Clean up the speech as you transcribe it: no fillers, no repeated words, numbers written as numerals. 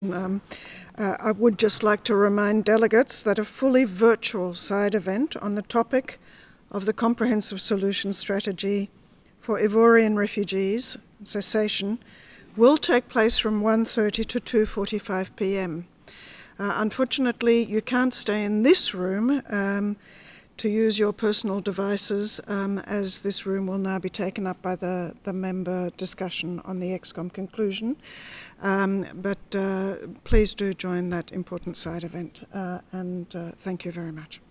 I would just like to remind delegates that a fully virtual side event on the topic of the Comprehensive Solution Strategy for Ivorian Refugees, cessation, will take place from 1:30 to 2:45 p.m. Unfortunately, you can't stay in this room to use your personal devices, as this room will now be taken up by the member discussion on the ExCom conclusion. But please do join that important side event, and thank you very much.